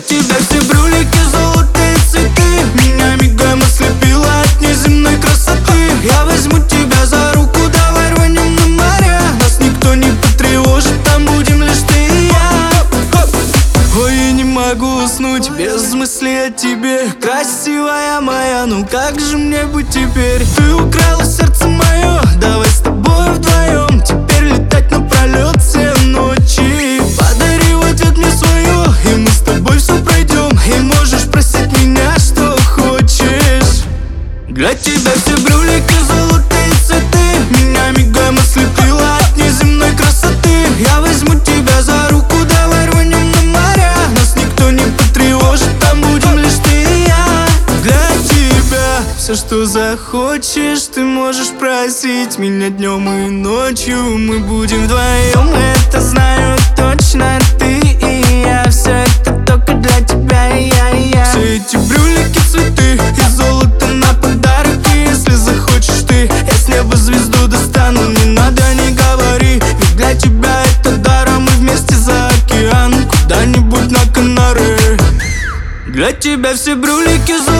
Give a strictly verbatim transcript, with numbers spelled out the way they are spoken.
тебя все брюлики, золотые цветы. Меня мигом ослепило от неземной красоты. Я возьму тебя за руку, давай рванем на море. Нас никто не потревожит, там будем лишь ты и я. Ой, я не могу уснуть без мысли о тебе. Красивая моя, ну как же мне быть теперь? Ты украла сердце мое, давай с тобой вдвоем теперь летать напролет все ночи. Подари в ответ мне свое, и мы с тобой все пройдем. И можешь просить меня, что хочешь. Для тебя все брюлики, золотые цветы. Меня мигом ослепило от неземной красоты. Я возьму тебя за руку, давай рванем на моря. Нас никто не потревожит, там будем лишь ты и я. Для тебя все, что захочешь, ты можешь просить меня днем и ночью. Мы будем вдвоем, это знаю точно. Ты и я, все это только для тебя и я, и я. Все эти брюлики, цветы и золото на подарок. И если захочешь ты, я с неба звезду достану. Не надо, не говори, ведь для тебя это дар. А мы вместе за океан, куда-нибудь на Канары. Для тебя все брюлики, золото